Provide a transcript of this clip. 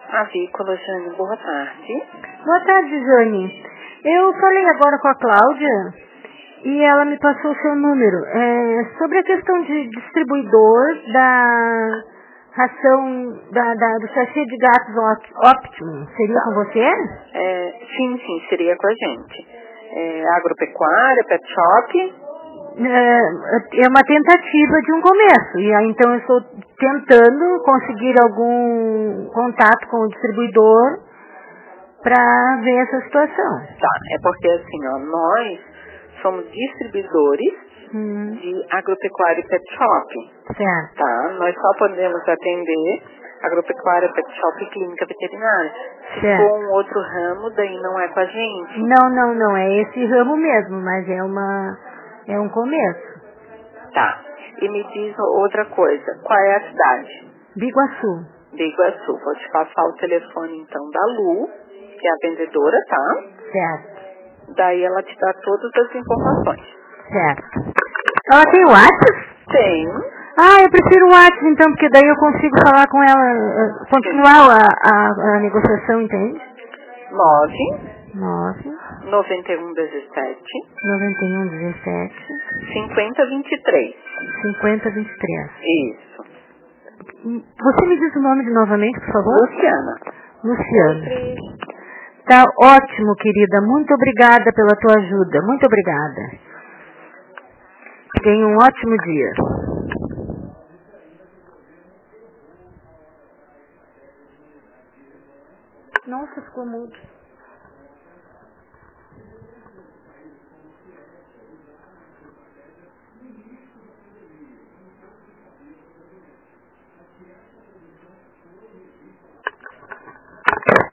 Avícola, Jane, boa tarde. Boa tarde, Jane. Eu falei agora com a Cláudia e ela me passou o seu número. Sobre a questão de distribuidor da ração do sachê de gatos Optimum. Seria com você? Sim, seria com a gente. Agropecuária, pet shop? É uma tentativa de um começo. E aí, então, eu estou tentando conseguir algum contato com o distribuidor para ver essa situação. Tá, é porque assim, nós somos distribuidores de agropecuária e pet shop. Certo. Tá, nós só podemos atender agropecuária, pet shop e clínica veterinária. Se for um outro ramo, daí não é com a gente. Não, é esse ramo mesmo, mas é um começo. Tá, e me diz outra coisa, qual é a cidade? Biguaçu. Biguaçu, vou te passar o telefone então da Lu, que é a vendedora, tá? Certo. Daí ela te dá todas as informações. Certo. Ela tem WhatsApp? Tem. Eu prefiro o WhatsApp então, porque daí eu consigo falar com ela, continuar a negociação, entende? 9117 5023. 5023. Isso. Você me diz o nome novamente, por favor? Luciana. Tá ótimo, querida. Muito obrigada pela tua ajuda. Muito obrigada. Tenha um ótimo dia. Nossa, ficou mudo.